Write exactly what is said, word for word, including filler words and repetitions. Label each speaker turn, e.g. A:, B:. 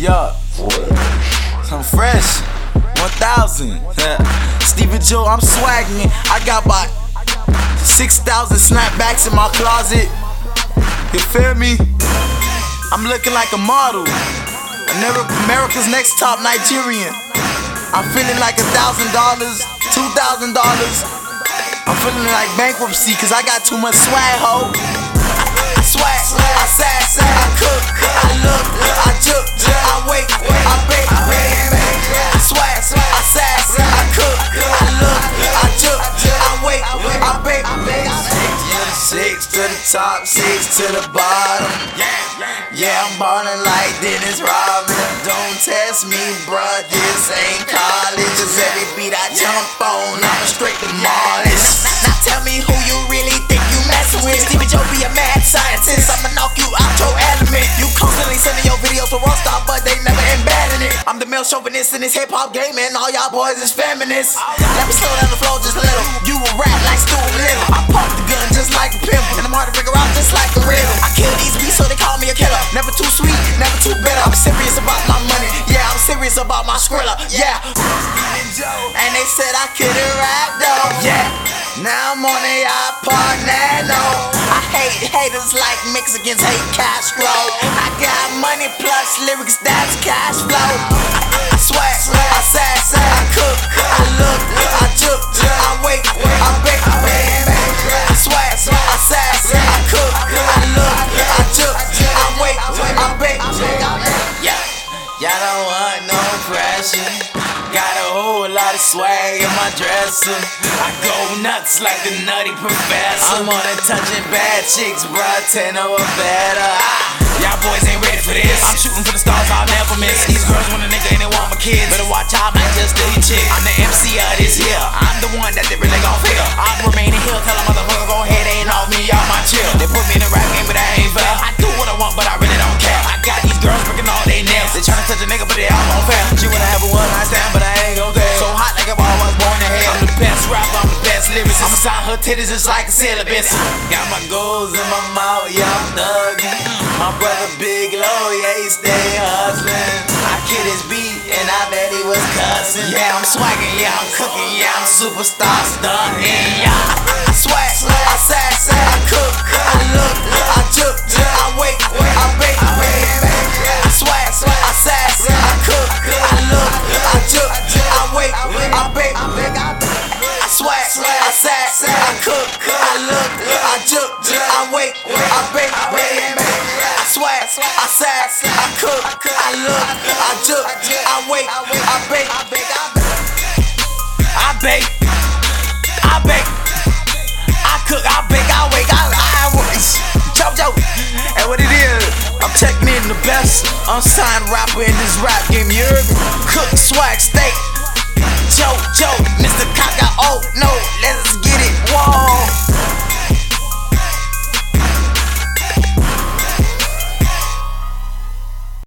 A: Yeah, I'm fresh. one thousand. Stevie Joe, I'm swagging. I got about six thousand snapbacks in my closet. You feel me? I'm looking like a model. America's Next Top Nigerian. I'm feeling like a thousand dollars, two thousand dollars. I'm feeling like bankruptcy cause I got too much swag, ho. I swag, I sass, I cook, I look, I juke, I wait, I bake, I swag, I sass, I cook, I look, I juke, I wait, I bake. Six to the top, six to the bottom. Yeah, I'm ballin' like Dennis Rodman. Don't test me, bruh, this ain't college. Cause every beat I jump on, I'm straight demolished. Now tell me who you really think you messin' with. Stevie Joe be a mad scientist, I'ma knock you out your element. You constantly sending your videos to Rockstar, but they never embedding it. I'm the male chauvinist in this hip-hop game, and all y'all boys is feminists. Let me slow down the flow just a little. You a rap like Stuart Little. I pump the gun just like a pimple, and I'm hard to figure out just like a riddle. I kill these beats so they call me a killer. Never too sweet, never too bitter. I'm serious about my money, yeah, I'm serious about my Skrilla, yeah. And they said I couldn't rap though, yeah. Now I'm on a iPod Nano. I hate haters like Mexicans hate Castro. I got money plus lyrics, that's cash flow. I, I swag, I sass, I cook, I look, I juke, I wait, I bake, I swag, I sass, I cook, I look, I juke, I wait, I bake. Yeah, y'all don't want no pressure. Got a whole lot of swag in my dresser. I go nuts like the Nutty Professor. I'm on a touching bad chicks, bruh, ten or better. Ah, y'all boys ain't ready for this. I'm shooting for the stars, I'll never miss. These girls want a nigga and they want my kids. Better watch out, man, just do your chick. I'm the M C of this here. I'm the one that they really gon' feel. I'm remaining here, tell a motherfucker go ahead, ain't off me, y'all my chill. They put me in the rap game, but that ain't fair. I do what I want, but I really don't care. I got these girls breaking all they nails. They tryna touch a nigga, but they all won't fail. She wanna have a one night stand, but I ain't gon' dare. So hot like a ball, I was born in hell. I'm the best rapper, I'm the best lyricist. I'ma sign her titties just like a syllabus. Got my goals in my mouth, yeah, I'm thuggin'. My brother Big Low, yeah, he stay hustlin'. I kid his beat, and I bet he was cussin'. Yeah, I'm swaggin', yeah, I'm cookin', yeah, I'm superstar stuntin', yeah. I swag, I sass, I cook, I look, I juke, I wait, I bake, I swag, I sass, I cook, I look, I juke, I wait, I bake, I swag, I sass, I cook, I look, I juke, I wait, I bake, I swag, I sass, I cook, I look, I juke, I wait, I bake, I bake, I bake, I cook, I bake, I wake, I, I, Joe, Joe, and what it is, I'm checking in the best unsigned rapper in this rap game, you heard me? Cook, swag, steak, Joe, Joe, Mister Kaka, oh no, let's